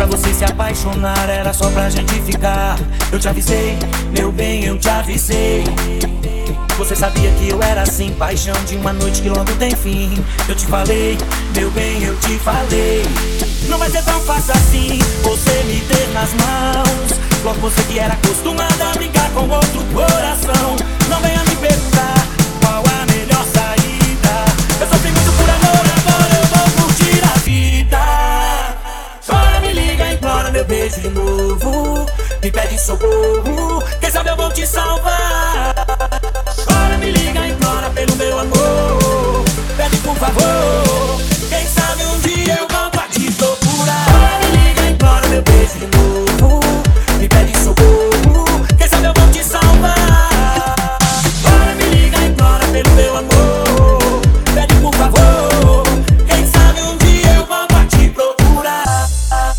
você se apaixonar, era só pra gente ficar. Eu te avisei, meu bem, eu te avisei. Você sabia que eu era assim, paixão de uma noite que logo tem fim. Eu te falei, meu bem, eu te falei. Não vai ser tão fácil assim, você me ter nas mãos. Logo você que era acostumada a brincar com outro coração. Não venha me perguntar qual a melhor saída. Eu sofri muito por amor, agora eu vou curtir a vida. Chora, me liga, implora meu beijo de novo. Me pede socorro, quem sabe eu vou te salvar. Chora, me liga, implora pelo meu amor. Pede por favor, quem sabe um dia eu volto a te procurar. Chora, me liga, implora meu beijo de novo. Me pede socorro, quem sabe eu vou te salvar. Chora, me liga, implora pelo meu amor. Pede por favor, quem sabe um dia eu volto a te procurar.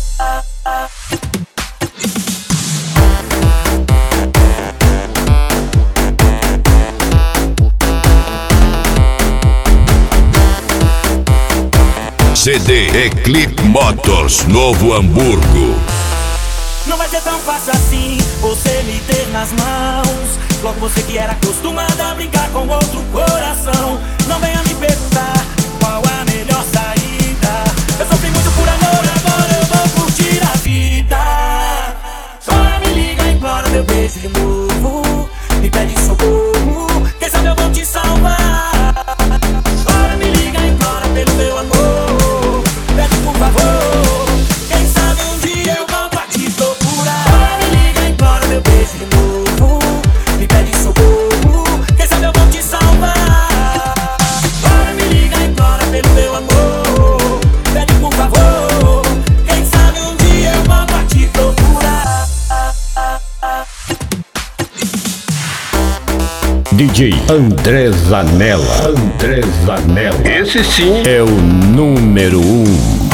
CD Eclipse Motors, Novo Hamburgo. Não vai ser tão fácil assim, você me ter nas mãos. Logo você que era acostumada a brincar com outro coração. Não venha me perguntar qual a melhor saída. Eu sofri muito por amor, agora eu vou curtir a vida. Chora, me liga, implora meu beijo de novo. Me pede socorro, quem sabe eu vou te salvar. Chora, me liga, implora pelo meu amor. Pede por favor, quem sabe um dia eu volto a te procurar. Chora, me liga, implora meu beijo de novo. Me pede socorro, quem sabe eu vou te salvar. Chora, me liga, implora pelo meu amor. Pede por favor, quem sabe um dia eu volto a te procurar. DJ André Zanella. Esse sim é o número 1.